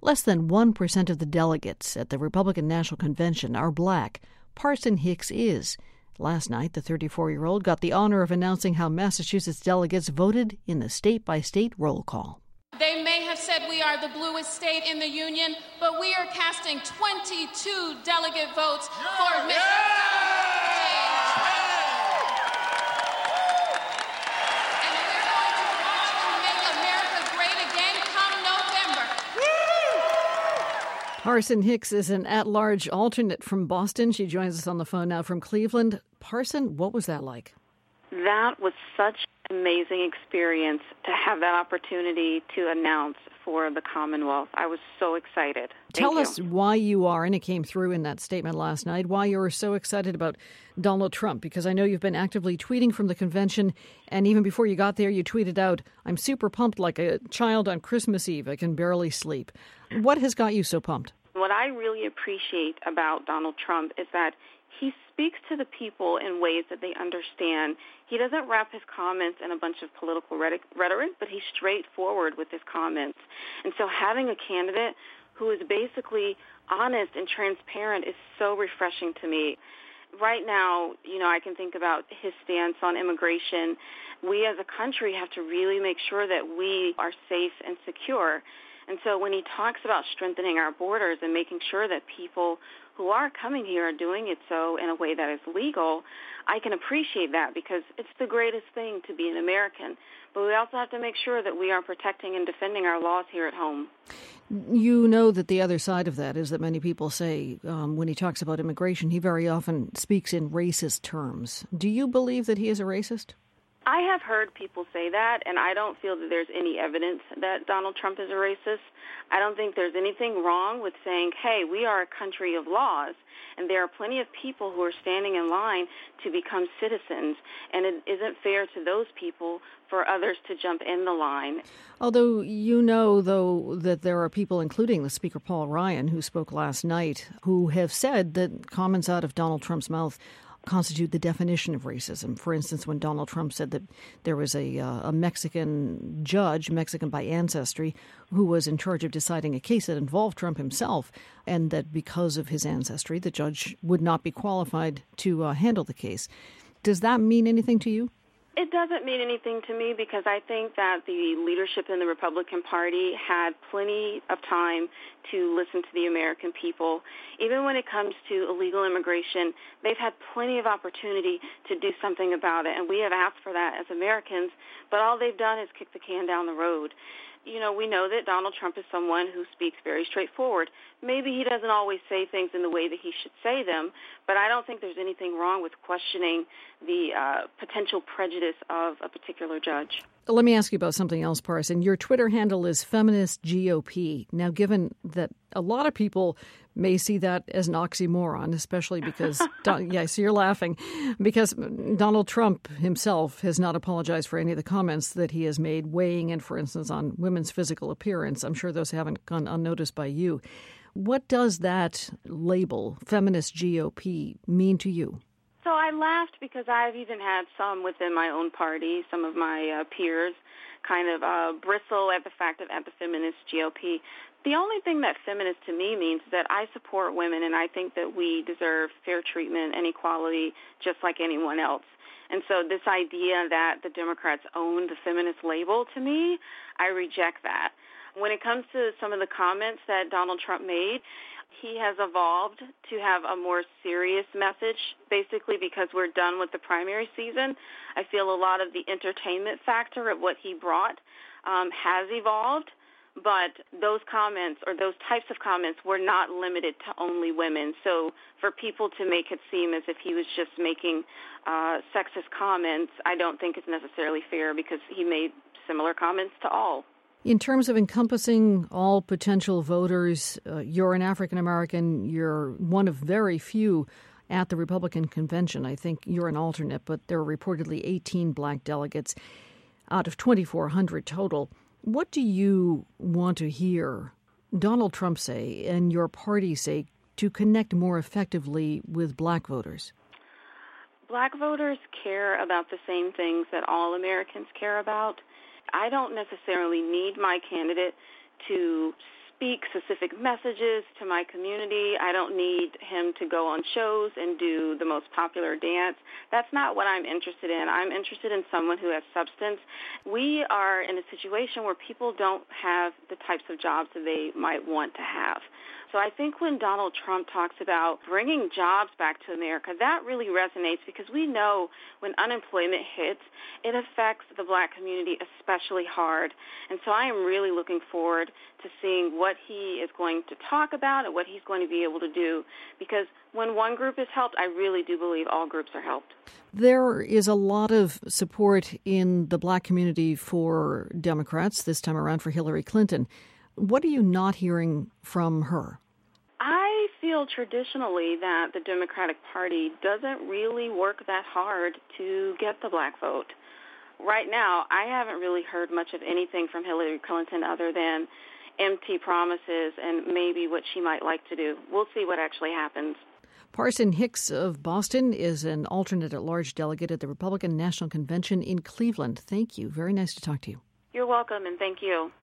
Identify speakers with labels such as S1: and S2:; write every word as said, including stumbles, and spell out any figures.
S1: Less than one percent of the delegates at the Republican National Convention are black. Parson Hicks is. Last night, the thirty-four-year-old got the honor of announcing how Massachusetts delegates voted in the state-by-state roll call.
S2: They may have said we are the bluest state in the union, but we are casting twenty-two delegate votes for Mister Yeah! And we're going to watch them make America great again come November.
S1: Parson Hicks is an at-large alternate from Boston. She joins us on the phone now from Cleveland. Parson, what was that like?
S3: That was such an amazing experience to have that opportunity to announce for the Commonwealth. I was so excited. Thank
S1: Tell
S3: you.
S1: us why you are, and it came through in that statement last night, why you were so excited about Donald Trump, because I know you've been actively tweeting from the convention, and even before you got there, you tweeted out, "I'm super pumped like a child on Christmas Eve. I can barely sleep." What has got you so pumped?
S3: What I really appreciate about Donald Trump is that he speaks to the people in ways that they understand. He doesn't wrap his comments in a bunch of political rhetoric, but he's straightforward with his comments. And so having a candidate who is basically honest and transparent is so refreshing to me. Right now, you know, I can think about his stance on immigration. We as a country have to really make sure that we are safe and secure. And so when he talks about strengthening our borders and making sure that people who are coming here are doing it so in a way that is legal, I can appreciate that because it's the greatest thing to be an American. But we also have to make sure that we are protecting and defending our laws here at home.
S1: You know that the other side of that is that many people say um, when he talks about immigration, he very often speaks in racist terms. Do you believe that he is a racist?
S3: I have heard people say that, and I don't feel that there's any evidence that Donald Trump is a racist. I don't think there's anything wrong with saying, hey, we are a country of laws, and there are plenty of people who are standing in line to become citizens, and it isn't fair to those people for others to jump in the line.
S1: Although you know, though, that there are people, including the Speaker Paul Ryan, who spoke last night, who have said that comments out of Donald Trump's mouth constitute the definition of racism. For instance, when Donald Trump said that there was a, uh, a Mexican judge, Mexican by ancestry, who was in charge of deciding a case that involved Trump himself, and that because of his ancestry, the judge would not be qualified to uh, handle the case. Does that mean anything to you?
S3: It doesn't mean anything to me because I think that the leadership in the Republican Party had plenty of time to listen to the American people. Even when it comes to illegal immigration, they've had plenty of opportunity to do something about it, and we have asked for that as Americans, but all they've done is kick the can down the road. You know, we know that Donald Trump is someone who speaks very straightforward. Maybe he doesn't always say things in the way that he should say them, but I don't think there's anything wrong with questioning the uh, potential prejudice of a particular judge.
S1: Let me ask you about something else, Parson. Your Twitter handle is Feminist G O P. Now, given that a lot of people may see that as an oxymoron, especially because, Don, yeah, so you're laughing, because Donald Trump himself has not apologized for any of the comments that he has made, weighing in, for instance, on women's physical appearance. I'm sure those haven't gone unnoticed by you. What does that label, Feminist G O P, mean to you?
S3: So I laughed because I've even had some within my own party, some of my uh, peers, kind of uh, bristle at the fact of at the feminist G O P. The only thing that feminist to me means is that I support women, and I think that we deserve fair treatment and equality just like anyone else. And so this idea that the Democrats own the feminist label, to me, I reject that. When it comes to some of the comments that Donald Trump made, he has evolved to have a more serious message, basically because we're done with the primary season. I feel a lot of the entertainment factor of what he brought um, has evolved, but those comments or those types of comments were not limited to only women. So for people to make it seem as if he was just making uh, sexist comments, I don't think is necessarily fair because he made similar comments to all.
S1: In terms of encompassing all potential voters, uh, you're an African-American. You're one of very few at the Republican convention. I think you're an alternate, but there are reportedly eighteen black delegates out of twenty-four hundred total. What do you want to hear Donald Trump say and your party say to connect more effectively with black voters?
S3: Black voters care about the same things that all Americans care about. I don't necessarily need my candidate to speak specific messages to my community. I don't need him to go on shows and do the most popular dance. That's not what I'm interested in. I'm interested in someone who has substance. We are in a situation where people don't have the types of jobs that they might want to have. So I think when Donald Trump talks about bringing jobs back to America, that really resonates because we know when unemployment hits, it affects the black community especially hard. And so I am really looking forward to seeing what he is going to talk about and what he's going to be able to do, because when one group is helped, I really do believe all groups are helped.
S1: There is a lot of support in the black community for Democrats, this time around for Hillary Clinton. What are you not hearing from her?
S3: I feel traditionally that the Democratic Party doesn't really work that hard to get the black vote. Right now, I haven't really heard much of anything from Hillary Clinton other than empty promises and maybe what she might like to do. We'll see what actually happens.
S1: Parson Hicks of Boston is an alternate at-large delegate at the Republican National Convention in Cleveland. Thank you. Very nice to talk to you.
S3: You're welcome, and thank you.